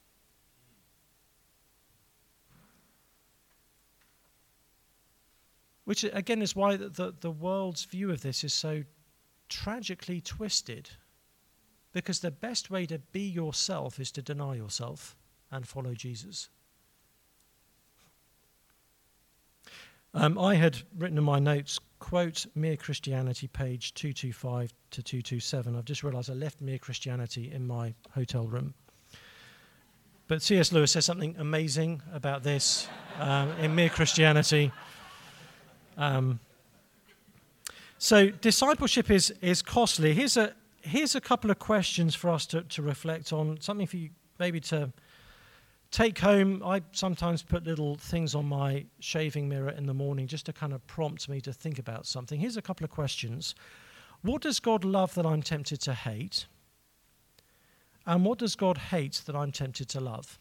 Which, again, is why the, the, the world's view of this is so tragically twisted. Because the best way to be yourself is to deny yourself and follow Jesus. Um, I had written in my notes quote Mere Christianity, page two twenty-five to two twenty-seven. I've just realised I left Mere Christianity in my hotel room. But C S Lewis says something amazing about this um, in Mere Christianity. Um, so discipleship is is costly. Here's a here's a couple of questions for us to, to reflect on, something for you maybe to take home. I sometimes put little things on my shaving mirror in the morning just to kind of prompt me to think about something. Here's a couple of questions. What does God love that I'm tempted to hate? And what does God hate that I'm tempted to love?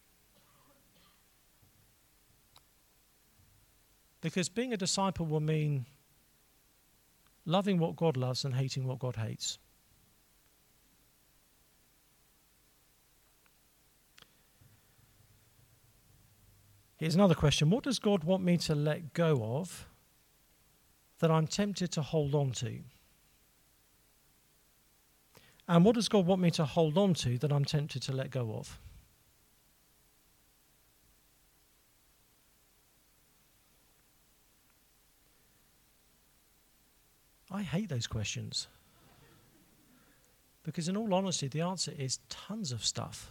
Because being a disciple will mean loving what God loves and hating what God hates. Here's another question. What does God want me to let go of that I'm tempted to hold on to? And what does God want me to hold on to that I'm tempted to let go of? I hate those questions. Because in all honesty, the answer is tons of stuff.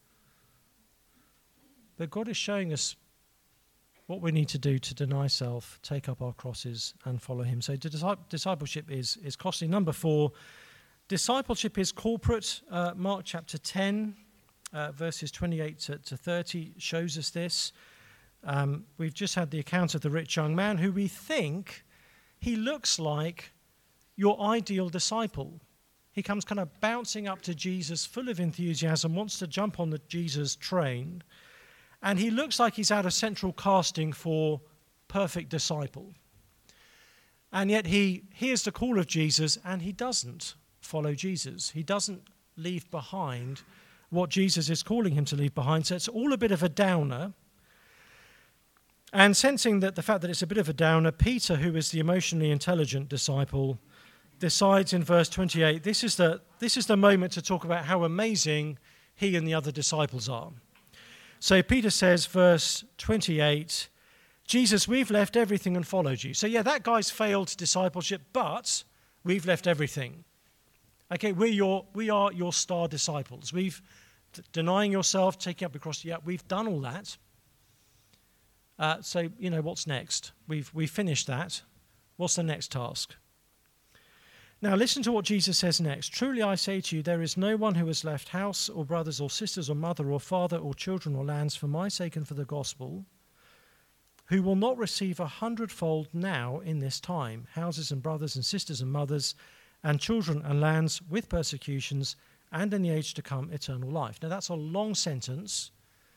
But God is showing us what we need to do to deny self, take up our crosses, and follow him. So discipleship is, is costly. Number four, discipleship is corporate. Uh, Mark chapter ten, uh, verses twenty-eight to, to thirty shows us this. Um, we've just had the account of the rich young man who we think he looks like your ideal disciple. He comes kind of bouncing up to Jesus, full of enthusiasm, wants to jump on the Jesus train. And he looks like he's out of central casting for perfect disciple. And yet he hears the call of Jesus and he doesn't follow Jesus. He doesn't leave behind what Jesus is calling him to leave behind. So it's all a bit of a downer. And sensing that the fact that it's a bit of a downer, Peter, who is the emotionally intelligent disciple, decides in verse twenty-eight, this is the, this is the moment to talk about how amazing he and the other disciples are. So Peter says, verse twenty-eight, Jesus, we've left everything and followed you. So yeah, that guy's failed discipleship, but we've left everything. Okay, we're your, we are your star disciples. We've, d- denying yourself, taking up the cross, yeah, we've done all that. Uh, so, you know, what's next? We've, we've finished that. What's the next task? Now, listen to what Jesus says next. Truly I say to you, there is no one who has left house or brothers or sisters or mother or father or children or lands for my sake and for the gospel, who will not receive a hundredfold now in this time, houses and brothers and sisters and mothers and children and lands with persecutions, and in the age to come eternal life. Now, that's a long sentence.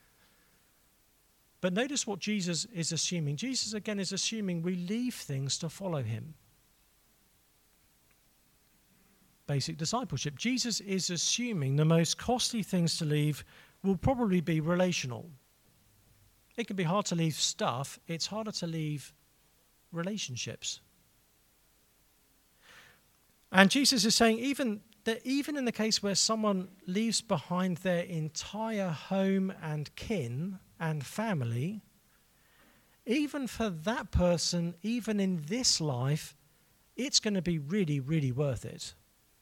But notice what Jesus is assuming. Jesus, again, is assuming we leave things to follow him. Basic discipleship. Jesus is assuming the most costly things to leave will probably be relational. It can be hard to leave stuff. It's harder to leave relationships. And Jesus is saying even that even in the case where someone leaves behind their entire home and kin and family, even for that person, even in this life, it's going to be really, really worth it.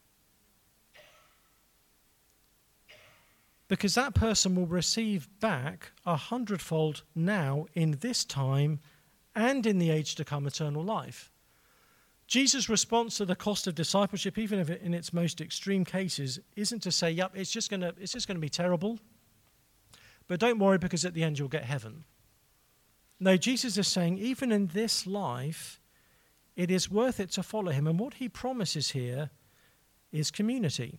Because that person will receive back a hundredfold now in this time and in the age to come eternal life. Jesus' response to the cost of discipleship, even if it, in its most extreme cases, isn't to say, yep, it's just going to it's just going to be terrible. But don't worry, because at the end you'll get heaven. No, Jesus is saying, even in this life, it is worth it to follow him. And what he promises here is community.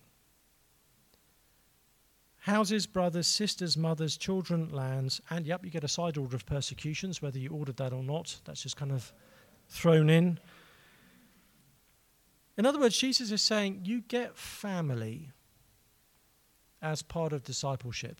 Houses, brothers, sisters, mothers, children, lands, and yep, you get a side order of persecutions, whether you ordered that or not. That's just kind of thrown in. In other words, Jesus is saying you get family as part of discipleship.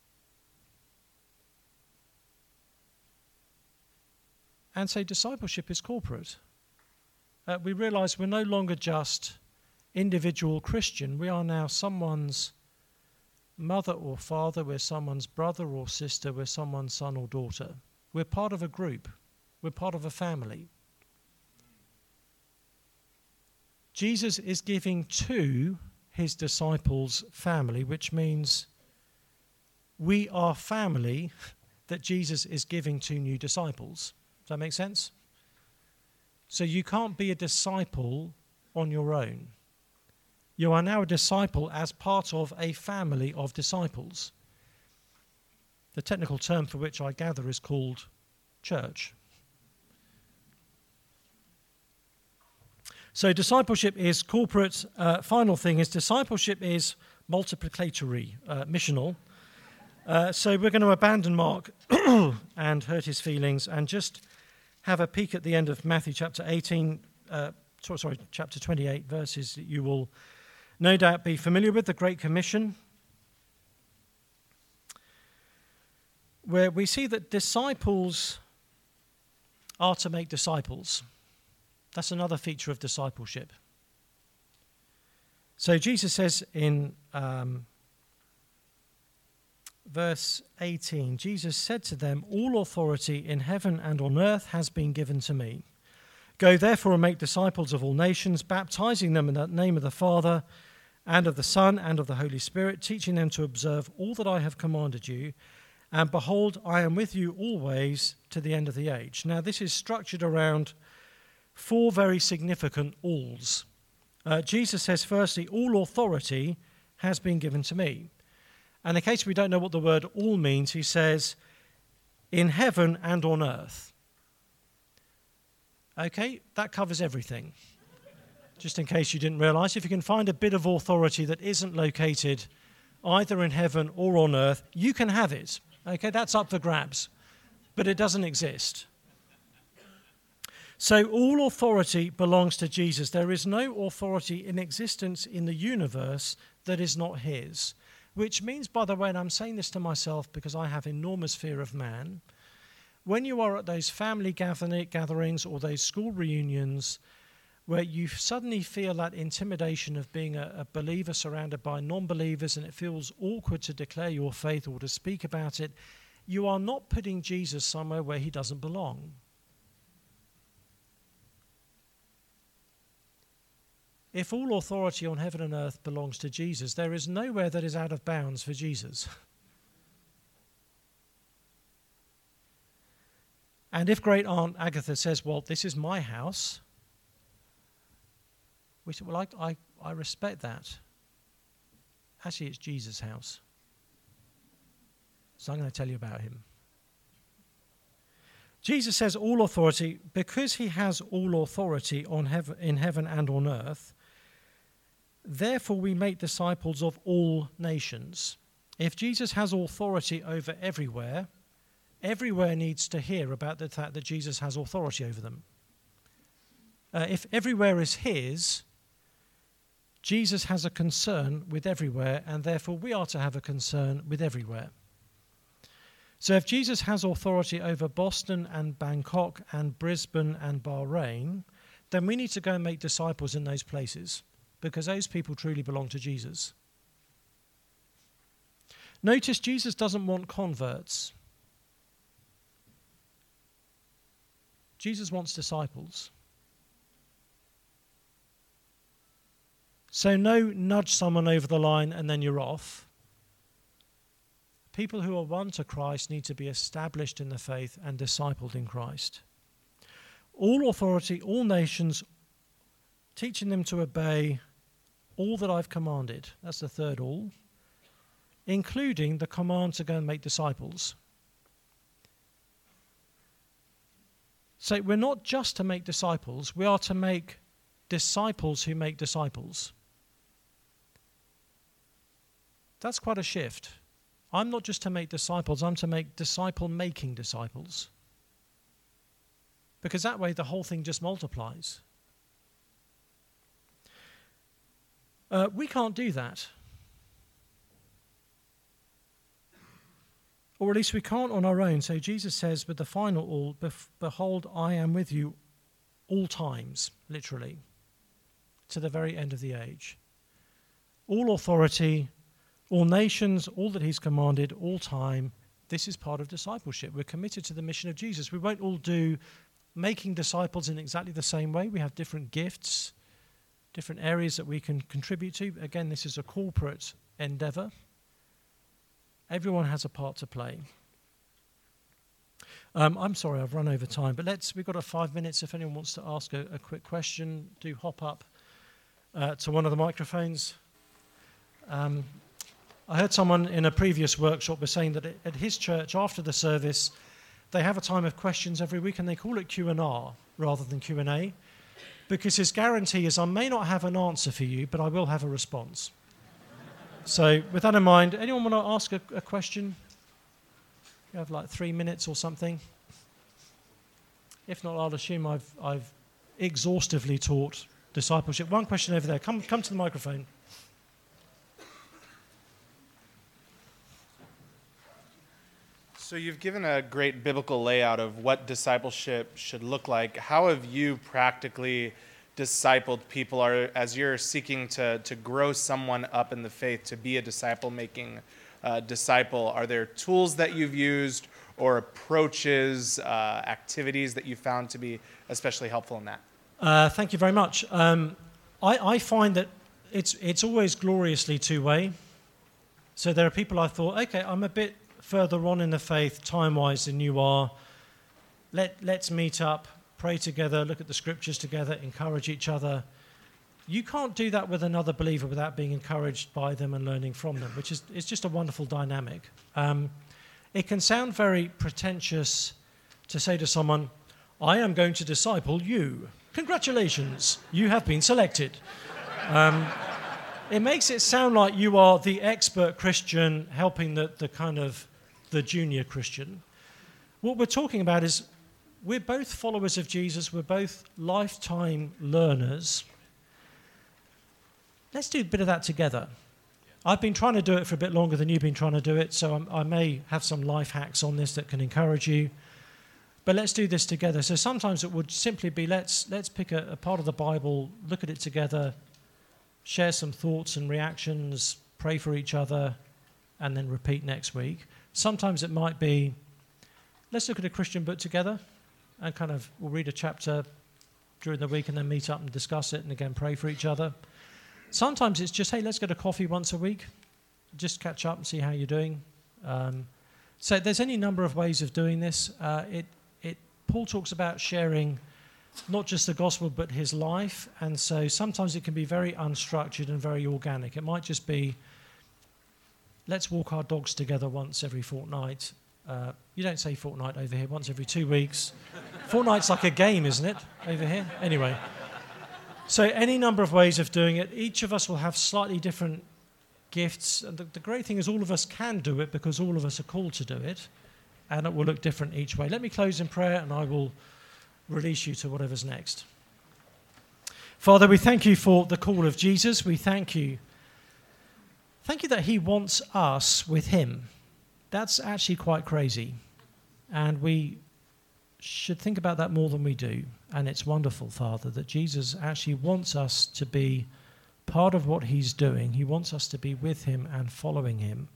And so discipleship is corporate. Uh, we realize we're no longer just individual Christian. We are now someone's mother or father, we're someone's brother or sister, we're someone's son or daughter. We're part of a group. We're part of a family. Jesus is giving to his disciples family, which means we are family that Jesus is giving to new disciples. Does that make sense? So you can't be a disciple on your own. You are now a disciple as part of a family of disciples. The technical term for which I gather is called church. So discipleship is corporate. Uh, final thing is discipleship is multiplicatory, uh, missional. Uh, so we're going to abandon Mark and hurt his feelings and just have a peek at the end of Matthew chapter eighteen, uh, sorry, chapter twenty-eight, verses that you will no doubt be familiar with, the Great Commission, where we see that disciples are to make disciples. That's another feature of discipleship. So Jesus says in um, verse eighteen, Jesus said to them, "All authority in heaven and on earth has been given to me. Go therefore and make disciples of all nations, baptizing them in the name of the Father and of the Son and of the Holy Spirit, teaching them to observe all that I have commanded you. And behold, I am with you always to the end of the age." Now this is structured around four very significant alls. Uh, Jesus says, firstly, all authority has been given to me. And in case we don't know what the word all means, he says, in heaven and on earth. Okay, that covers everything. Just in case you didn't realize, if you can find a bit of authority that isn't located either in heaven or on earth, you can have it. Okay, that's up for grabs. But it doesn't exist. So all authority belongs to Jesus. There is no authority in existence in the universe that is not his. Which means, by the way, and I'm saying this to myself because I have enormous fear of man, when you are at those family gatherings or those school reunions where you suddenly feel that intimidation of being a, a believer surrounded by non-believers and it feels awkward to declare your faith or to speak about it, you are not putting Jesus somewhere where he doesn't belong. If all authority on heaven and earth belongs to Jesus, there is nowhere that is out of bounds for Jesus. And if Great Aunt Agatha says, well, this is my house, we say, well, I, I, I respect that. Actually, it's Jesus' house. So I'm going to tell you about him. Jesus says all authority, because he has all authority on heaven, in heaven and on earth, therefore we make disciples of all nations. If Jesus has authority over everywhere, everywhere needs to hear about the fact that Jesus has authority over them. Uh, if everywhere is his, Jesus has a concern with everywhere, and therefore we are to have a concern with everywhere. So if Jesus has authority over Boston and Bangkok and Brisbane and Bahrain, then we need to go and make disciples in those places, because those people truly belong to Jesus. Notice Jesus doesn't want converts. Jesus wants disciples. So no nudge someone over the line and then you're off. People who are won to Christ need to be established in the faith and discipled in Christ. All authority, all nations, teaching them to obey all that I've commanded. That's the third all. Including the command to go and make disciples. So we're not just to make disciples, we are to make disciples who make disciples. That's quite a shift. I'm not just to make disciples, I'm to make disciple-making disciples. Because that way the whole thing just multiplies. Uh, we can't do that. Or at least we can't on our own. So Jesus says with the final all, behold, I am with you all times, literally, to the very end of the age. All authority, all nations, all that he's commanded, all time. This is part of discipleship. We're committed to the mission of Jesus. We won't all do making disciples in exactly the same way. We have different gifts, different areas that we can contribute to. Again, this is a corporate endeavor. Everyone has a part to play. Um, I'm sorry, I've run over time, but let's, we've got a five minutes. If anyone wants to ask a, a quick question, do hop up uh, to one of the microphones. Um, I heard someone in a previous workshop was saying that at his church, after the service, they have a time of questions every week, and they call it Q and R rather than Q and A, because his guarantee is I may not have an answer for you, but I will have a response. So with that in mind, anyone want to ask a, a question? You have like three minutes or something. If not, I'll assume I've, I've exhaustively taught discipleship. One question over there. Come, come to the microphone. So you've given a great biblical layout of what discipleship should look like. How have you practically discipled people are, as you're seeking to, to grow someone up in the faith, to be a disciple-making uh, disciple? Are there tools that you've used or approaches, uh, activities that you found to be especially helpful in that? Uh, thank you very much. Um, I, I find that it's, it's always gloriously two-way. So there are people I thought, okay, I'm a bit further on in the faith time-wise than you are. Let, let's meet up, pray together, look at the scriptures together, encourage each other. You can't do that with another believer without being encouraged by them and learning from them, which is it's just a wonderful dynamic. Um, it can sound very pretentious to say to someone, I am going to disciple you. Congratulations, you have been selected. Um, it makes it sound like you are the expert Christian helping the, the kind of the junior Christian. What we're talking about is we're both followers of Jesus. We're both lifetime learners. Let's do a bit of that together. I've been trying to do it for a bit longer than you've been trying to do it, so I'm, I may have some life hacks on this that can encourage you. But let's do this together. So sometimes it would simply be let's let's pick a, a part of the Bible, look at it together, share some thoughts and reactions, pray for each other, and then repeat next week. Sometimes it might be, let's look at a Christian book together and kind of we'll read a chapter during the week and then meet up and discuss it and again pray for each other. Sometimes it's just, hey, let's get a coffee once a week, just catch up and see how you're doing. Um, so there's any number of ways of doing this. Uh, it, it, Paul talks about sharing not just the gospel but his life, and so sometimes it can be very unstructured and very organic. It might just be, let's walk our dogs together once every fortnight. Uh, you don't say fortnight over here, once every two weeks. Fortnight's like a game, isn't it, over here? Anyway. So any number of ways of doing it. Each of us will have slightly different gifts. And the, the great thing is all of us can do it because all of us are called to do it. And it will look different each way. Let me close in prayer and I will release you to whatever's next. Father, we thank you for the call of Jesus. We thank you. Thank you that he wants us with him. That's actually quite crazy. And we should think about that more than we do. And it's wonderful, Father, that Jesus actually wants us to be part of what he's doing. He wants us to be with him and following him.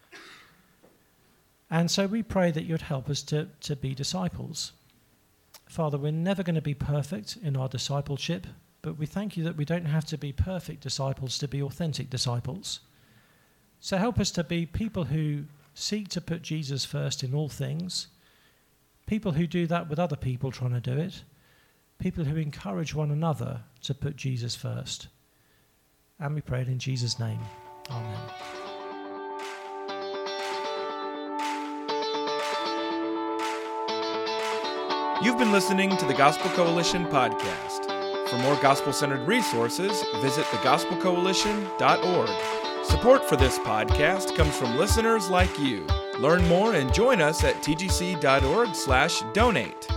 And so we pray that you'd help us to, to be disciples. Father, we're never going to be perfect in our discipleship, but we thank you that we don't have to be perfect disciples to be authentic disciples. So help us to be people who seek to put Jesus first in all things, people who do that with other people trying to do it, people who encourage one another to put Jesus first. And we pray it in Jesus' name. Amen. You've been listening to the Gospel Coalition podcast. For more gospel-centered resources, visit the gospel coalition dot org. Support for this podcast comes from listeners like you. Learn more and join us at t g c dot org slash donate.